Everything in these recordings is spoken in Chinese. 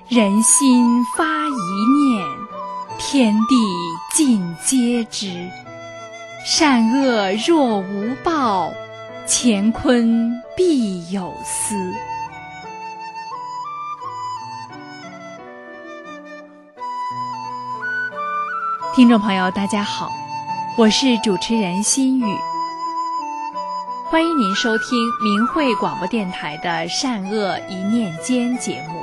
人心发一念，天地尽皆知。善恶若无报，乾坤必有私。听众朋友大家好，我是主持人心雨，欢迎您收听明慧广播电台的善恶一念间节目。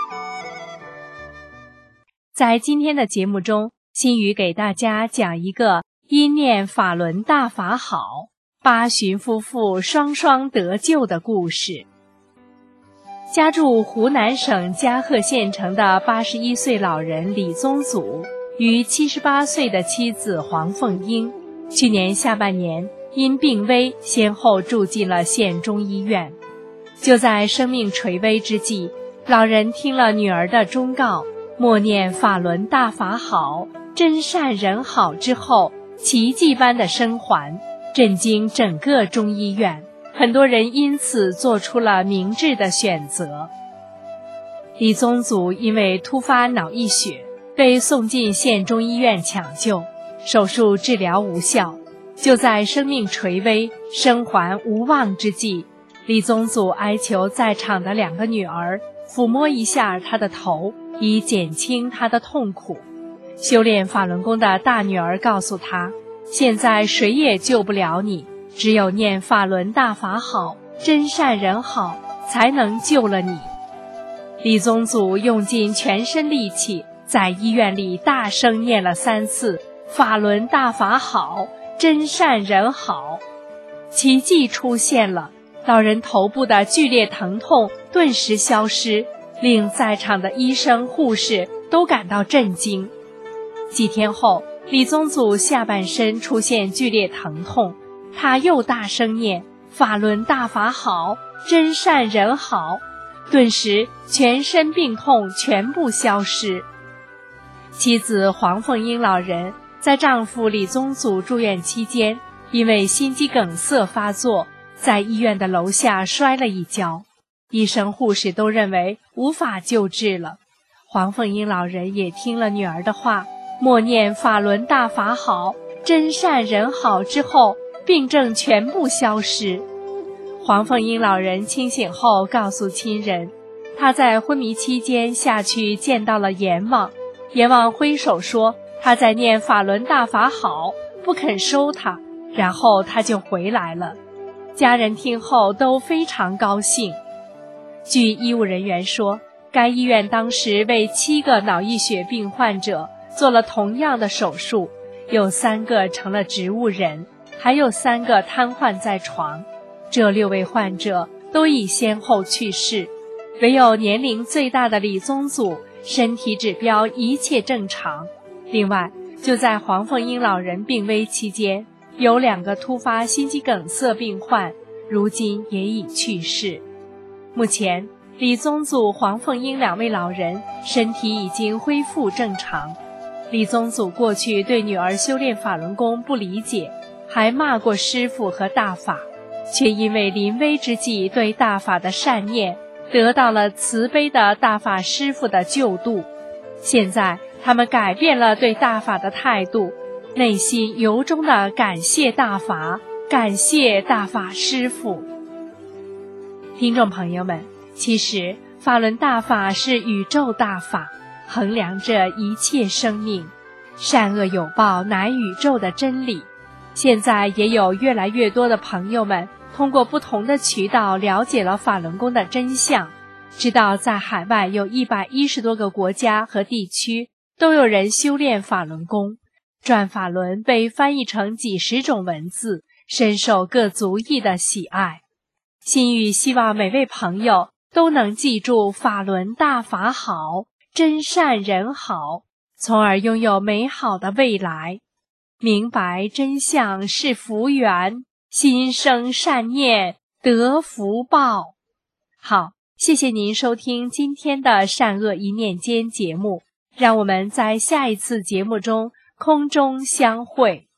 在今天的节目中，心雨给大家讲一个因念法轮大法好，八旬夫妇双双得救的故事。家住湖南省嘉禾县城的81岁老人李宗祖与78岁的妻子黄凤英，去年下半年因病危先后住进了县中医院。就在生命垂危之际，老人听了女儿的忠告，默念法轮大法好，真善人好之后，奇迹般的生还，震惊整个中医院，很多人因此做出了明智的选择。李宗祖因为突发脑溢血，被送进县中医院抢救，手术治疗无效。就在生命垂危、生还无望之际，李宗祖哀求在场的2个女儿抚摸一下他的头，以减轻他的痛苦。修炼法轮功的大女儿告诉他，现在谁也救不了你，只有念法轮大法好，真善人好，才能救了你。李宗祖用尽全身力气，在医院里大声念了3次法轮大法好，真善人好。奇迹出现了，老人头部的剧烈疼痛顿时消失，令在场的医生护士都感到震惊。几天后，李宗祖下半身出现剧烈疼痛，他又大声念法轮大法好，真善人好，顿时全身病痛全部消失。妻子黄凤英老人在丈夫李宗祖住院期间，因为心肌梗塞发作，在医院的楼下摔了一跤，医生护士都认为无法救治了。黄凤英老人也听了女儿的话，默念法轮大法好，真善人好之后，病症全部消失。黄凤英老人清醒后告诉亲人，他在昏迷期间下去见到了阎王，阎王挥手说他在念法轮大法好，不肯收他，然后他就回来了。家人听后都非常高兴。据医务人员说，该医院当时为7个脑溢血病患者做了同样的手术，有3个成了植物人，还有3个瘫痪在床。这6位患者都已先后去世，唯有年龄最大的李宗祖身体指标一切正常。另外，就在黄凤英老人病危期间，有2个突发心肌梗塞病患，如今也已去世。目前，李宗祖、黄凤英2位老人身体已经恢复正常。李宗祖过去对女儿修炼法轮功不理解，还骂过师父和大法，却因为临危之际对大法的善念，得到了慈悲的大法师父的救度。现在他们改变了对大法的态度，内心由衷的感谢大法，感谢大法师父。听众朋友们，其实法轮大法是宇宙大法，衡量着一切生命，善恶有报乃宇宙的真理。现在也有越来越多的朋友们通过不同的渠道了解了法轮功的真相，知道在海外有110多个国家和地区都有人修炼法轮功，转法轮被翻译成几十种文字，深受各族裔的喜爱。心语希望每位朋友都能记住法轮大法好，真善人好，从而拥有美好的未来。明白真相是福缘，心生善念得福报。好，谢谢您收听今天的善恶一念间节目，让我们在下一次节目中空中相会。